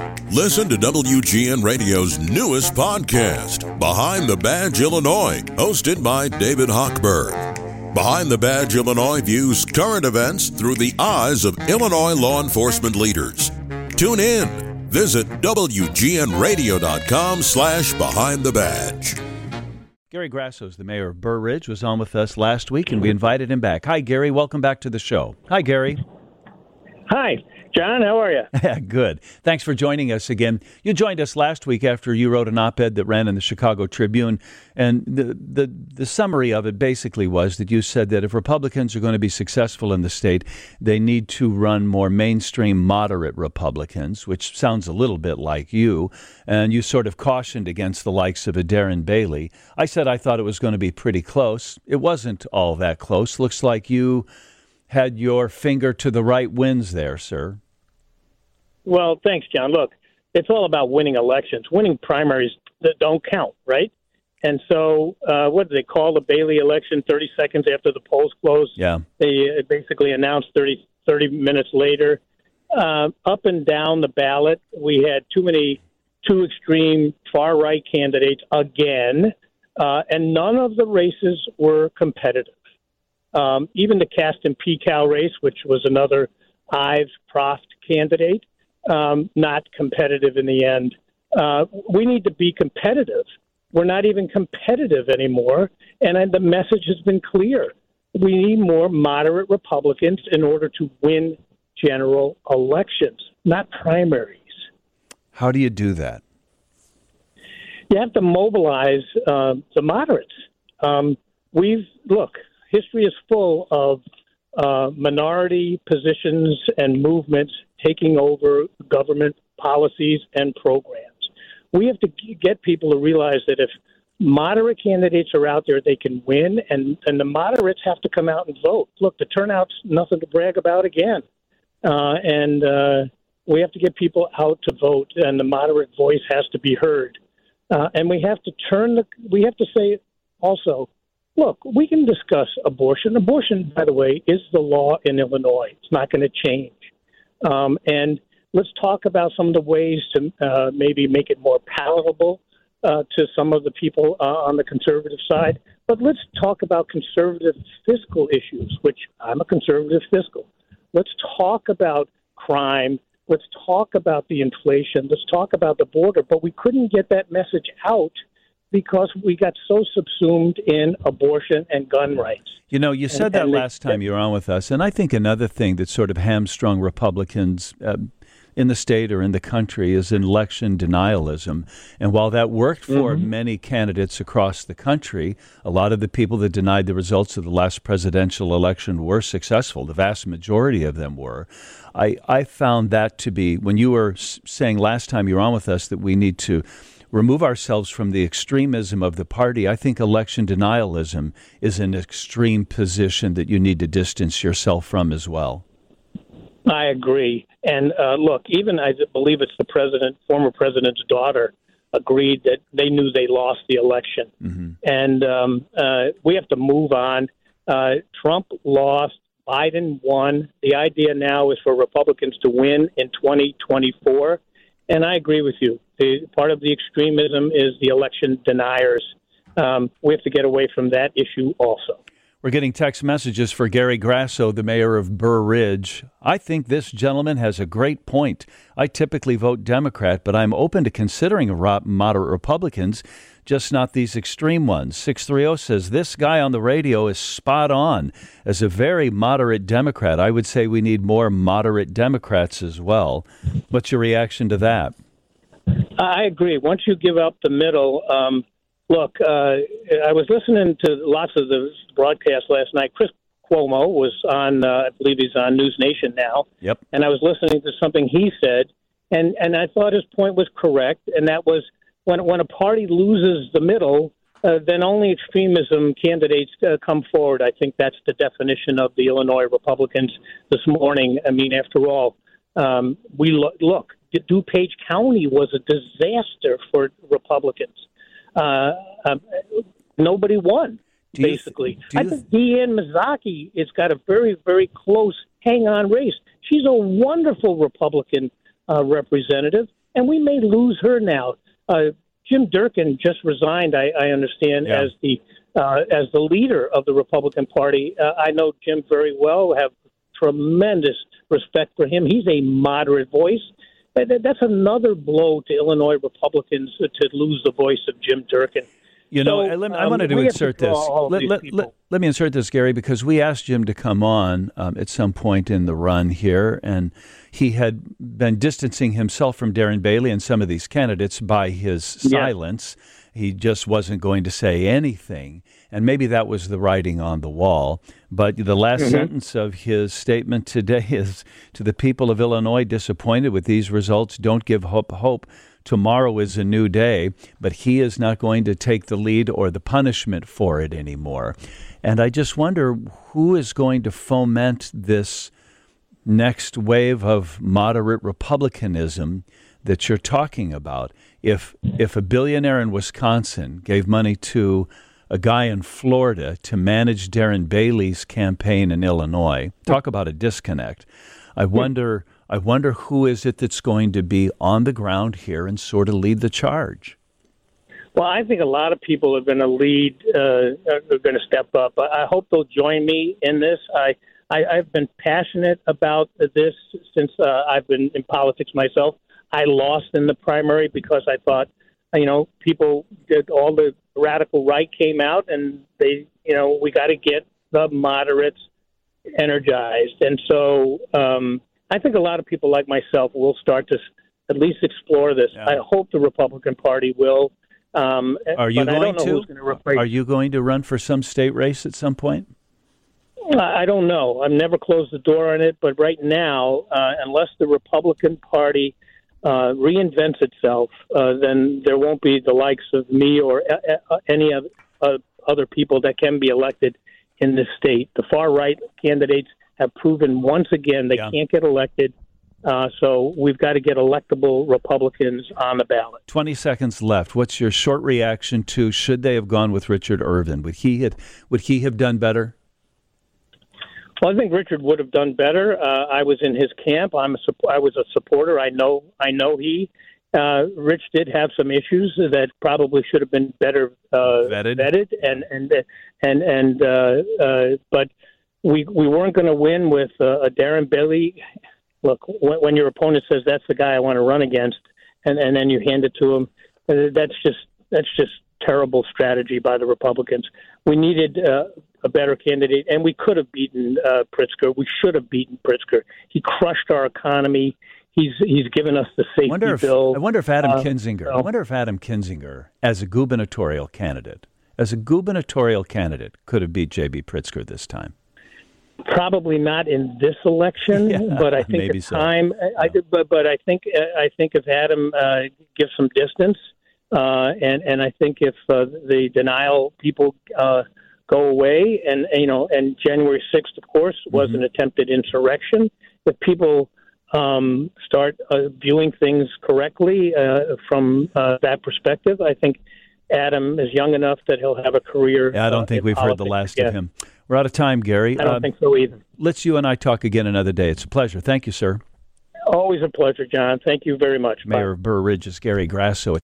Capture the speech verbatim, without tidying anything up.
Listen to W G N Radio's newest podcast, Behind the Badge Illinois, hosted by David Hochberg. Behind the Badge Illinois views current events through the eyes of Illinois law enforcement leaders. Tune in. Visit W G N radio dot com slash behind the badge. Gary Grasso's the mayor of Burr Ridge, was on with us last week, and we invited him back. Hi, Gary. Welcome back to the show. Hi, Gary. Hi, John. How are you? Good. Thanks for joining us again. You joined us last week after you wrote an op-ed that ran in the Chicago Tribune, and the, the, the summary of it basically was that you said that if Republicans are going to be successful in the state, they need to run more mainstream moderate Republicans, which sounds a little bit like you, and you sort of cautioned against the likes of a Darren Bailey. I said I thought it was going to be pretty close. It wasn't all that close. Looks like you had your finger to the right winds there, sir. Well, thanks, John. Look, it's all about winning elections. Winning primaries that don't count, right? And so uh, what did they call the Bailey election thirty seconds after the polls closed? Yeah. They basically announced thirty, thirty minutes later. Uh, up and down the ballot, we had too many, too extreme far-right candidates again, uh, and none of the races were competitive. Um, even the Caston Pekow race, which was another Ives Proft candidate, um, not competitive in the end. Uh, we need to be competitive. We're not even competitive anymore, and uh, the message has been clear. We need more moderate Republicans in order to win general elections, not primaries. How do you do that? You have to mobilize uh, the moderates. Um, we've, look, history is full of uh, minority positions and movements taking over government policies and programs. We have to get people to realize that if moderate candidates are out there, they can win, and, and the moderates have to come out and vote. Look, the turnout's nothing to brag about again. Uh, and uh, we have to get people out to vote, and the moderate voice has to be heard. Uh, and we have to turn the, we have to say also, look, we can discuss abortion. Abortion, by the way, is the law in Illinois. It's not going to change. Um, and let's talk about some of the ways to uh, maybe make it more palatable uh, to some of the people uh, on the conservative side. But let's talk about conservative fiscal issues, which I'm a conservative fiscal. Let's talk about crime. Let's talk about the inflation. Let's talk about the border. But we couldn't get that message out because we got so subsumed in abortion and gun rights. You know, you said and, that and last they, time you were on with us, and I think another thing that sort of hamstrung Republicans uh, in the state or in the country is election denialism. And while that worked for mm-hmm. many candidates across the country, a lot of the people that denied the results of the last presidential election were successful. The vast majority of them were. I, I found that to be, when you were saying last time you were on with us that we need to remove ourselves from the extremism of the party, I think election denialism is an extreme position that you need to distance yourself from as well. I agree. And uh, look, even I believe it's the president, former president's daughter, agreed that they knew they lost the election. Mm-hmm. And um, uh, we have to move on. Uh, Trump lost. Biden won. The idea now is for Republicans to win in twenty twenty-four. And I agree with you. The, part of the extremism is the election deniers. Um, we have to get away from that issue also. We're getting text messages for Gary Grasso, the mayor of Burr Ridge. I think this gentleman has a great point. I typically vote Democrat, but I'm open to considering moderate Republicans, just not these extreme ones. six three zero says, this guy on the radio is spot on. As a very moderate Democrat, I would say we need more moderate Democrats as well. What's your reaction to that? I agree. Once you give up the middle, um, look, uh, I was listening to lots of the broadcasts last night. Chris Cuomo was on, uh, I believe he's on News Nation now. Yep. And I was listening to something he said, and, and I thought his point was correct, and that was when when a party loses the middle, uh, then only extremism candidates uh, come forward. I think that's the definition of the Illinois Republicans this morning. I mean, after all, um, we lo- look, DuPage County was a disaster for Republicans. Uh, um, nobody won, do you, basically. do I you, think Deanne Mazzocchi has got a very, very close hang-on race. She's a wonderful Republican uh, representative. and we may lose her now. Uh, Jim Durkin just resigned, I, I understand, yeah. as the uh, as the leader of the Republican Party. Uh, I know Jim very well, have tremendous respect for him. He's a moderate voice. That's another blow to Illinois Republicans to lose the voice of Jim Durkin. You know, so, I, let, um, I wanted to insert to this. Let, let, let, let me insert this, Gary, because we asked Jim to come on um, at some point in the run here, and he had been distancing himself from Darren Bailey and some of these candidates by his silence. Yeah. He just wasn't going to say anything, and maybe that was the writing on the wall. But the last mm-hmm. sentence of his statement today is, to the people of Illinois disappointed with these results, don't give hope. hope. Tomorrow is a new day, but he is not going to take the lead or the punishment for it anymore. And I just wonder who is going to foment this next wave of moderate republicanism that you're talking about. If if a billionaire in Wisconsin gave money to a guy in Florida to manage Darren Bailey's campaign in Illinois, talk about a disconnect. I wonder I wonder who is it that's going to be on the ground here and sort of lead the charge. Well, I think a lot of people are going to lead, uh, are going to step up. I hope they'll join me in this. I, I, I've been passionate about this since uh, I've been in politics myself. I lost in the primary because I thought, you know, people did all the radical right came out and they, you know, we got to get the moderates energized. And so um, I think a lot of people like myself will start to at least explore this. Yeah. I hope the Republican Party will. Um, are you but going I don't know to? Who's going to replace. Are you going to run for some state race at some point? I don't know. I've never closed the door on it, but right now, uh, unless the Republican Party uh, reinvents itself, uh, then there won't be the likes of me or uh, any of, uh, other people that can be elected in this state. The far right candidates have proven once again they yeah. can't get elected. Uh, so we've got to get electable Republicans on the ballot. Twenty seconds left. What's your short reaction to should they have gone with Richard Irvin? Would he have, would he have done better? Well, I think Richard would have done better. Uh, I was in his camp. I'm a, I was a supporter. I know. I know he. Uh, Rich did have some issues that probably should have been better uh, vetted. vetted, and and and and. Uh, uh, but we we weren't going to win with uh, a Darren Bailey. Look, when, when your opponent says that's the guy I want to run against, and, and then you hand it to him, uh, that's just that's just terrible strategy by the Republicans. We needed uh, a better candidate, and we could have beaten uh, Pritzker. We should have beaten Pritzker. He crushed our economy. He's he's given us the safety wonder if, bill. I wonder if Adam uh, Kinzinger. so. I wonder if Adam Kinzinger, as a gubernatorial candidate, as a gubernatorial candidate, could have beat J B. Pritzker this time. Probably not in this election, yeah, but I think maybe at so. time. I, I, but but I think I think if Adam uh, gives some distance, uh, and and I think if uh, the denial people uh, go away, and you know, and January sixth, of course, was mm-hmm. an attempted insurrection. If people um, start uh, viewing things correctly uh, from uh, that perspective, I think Adam is young enough that he'll have a career. Yeah, I don't uh, think we've heard the last again. of him. We're out of time, Gary. I don't um, think so either. Let's you and I talk again another day. It's a pleasure. Thank you, sir. Always a pleasure, John. Thank you very much. Mayor Bye. of Burr Ridge is Gary Grasso.